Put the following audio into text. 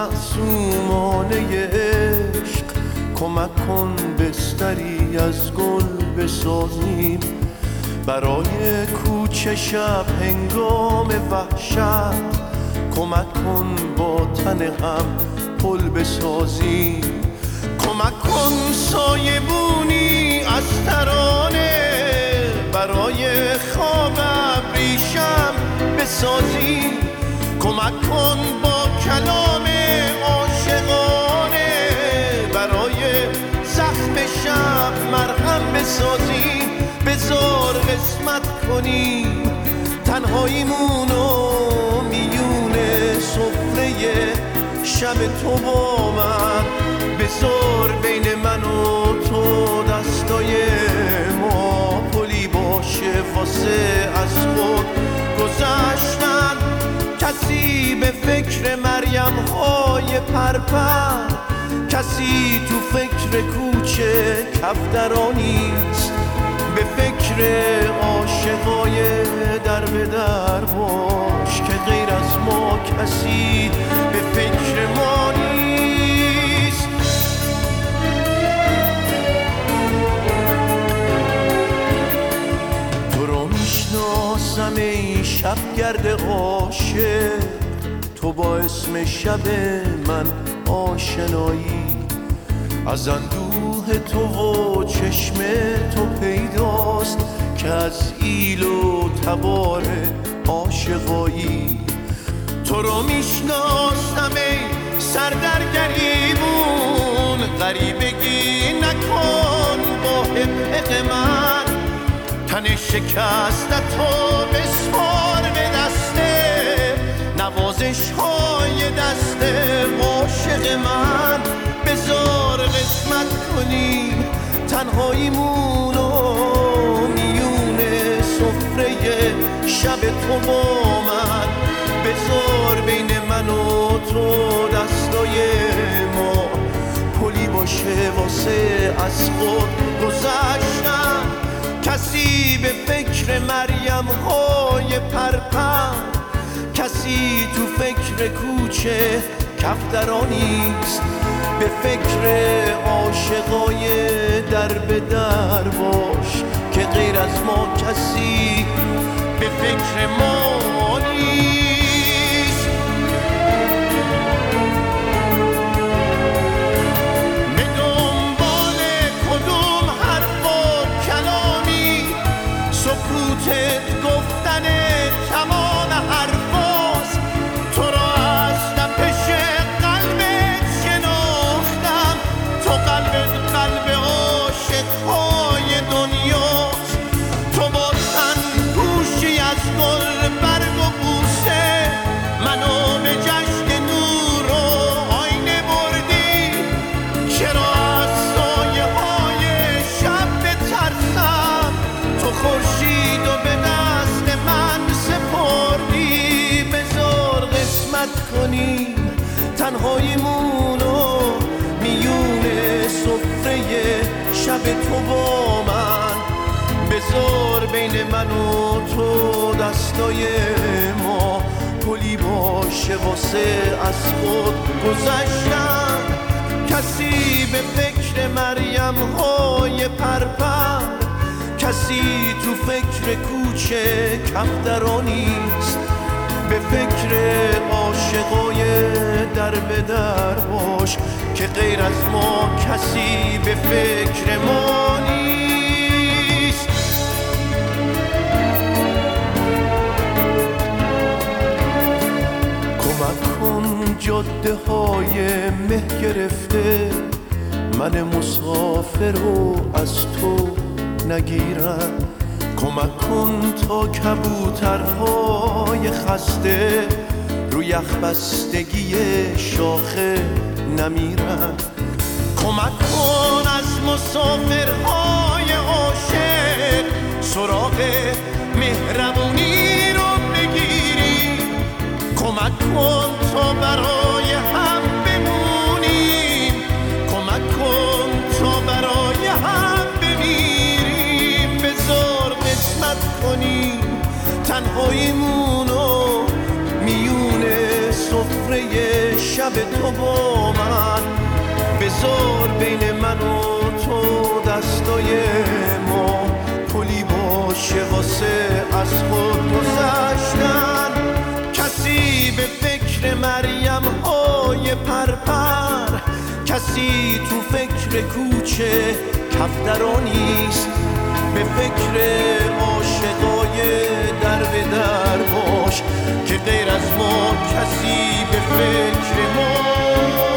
معصومانه عشق کمک کن بستری از گل بسازیم برای کوچه شب هنگام وحشت کمک کن با تن هم پل بسازیم کمک کن سایبونی از ترانه برای خواب ابریشم بسازیم کمک کن با کلام عاشقانه برای زخم شب مرهم بسازیم بذار قسمت کنیم تنهاییمونو میون سفره شب تو با من بذار بین من و تو دستای ما پلی باشه واسه از خود گذشتن کسی به فکر مریم های پرپر کسی تو فکر کوچه کفترانیست به فکر عاشقای در به در باش که غیر از ما کسی به فکر ما نیست تو رو میشناسم ای شبگرد عاشق تو با اسم شب من آشنایی از اندوه تو و چشم تو پیداست که از ایل و تبار عاشقایی تو رو میشناسم ای سردرگریبون غریبگی نکن با حق من تن شکسته تو بسپار به دسته نوازش های دست عاشق من بذار قسمت کنیم تنهاییمونو میون سفره شب تو با من بذار بین من و تو دستای ما پلی باشه واسه از خود گذشتن کسی به فکر مریم های پرپر کسی تو فکر کوچه کفترانیست به فکر عاشقای در به در باش که غیر از ما کسی به فکر ما نیست به دنبال کدوم حرف و کلامی سکوتت گفتن تمام حرفاست تو را از تپش قلبت شناختم تو قلبت قلب عاشقهای دنیاست تو با تن پوشی از گل برگ و بوسه منو به جشن نور و آینه بردی چرا از سایه های شب بترسم تو خورشید و به دست من سپردی بذار قسمت کنیم تنهاییمونو میون سفره شب تو با من بذار بین من و تو دستای ما پلی باشه واسه از خود گذشتن کسی به فکر مریم های پرپر کسی تو فکر کوچه کفترانیست به فکر عاشقای در به در باش که غیر از ما کسی به فکر ما نیست کمک کن جاده های مه گرفته من مسافر رو از تو نگیرم کمک کن تا کبوترهای خسته روی یخ بستگی شاخه نمیرن کمک کن از مسافرهای عاشق سراغ مهربونی رو بگیری کمک کن تا برای هم بمونیم کمک کن تا برای هم بمیریم بذار قسمت کنیم تنهاییمونو میون سفره شب شب تو با من، بذار بین من و تو دستای ما پلی باشه واسه از خود گذشتن. کسی به فکر مریم های پرپر، کسی تو فکر کوچه کفترانیست، به فکر عاشقای در به در باش که غیر از ما کسی به فکر ما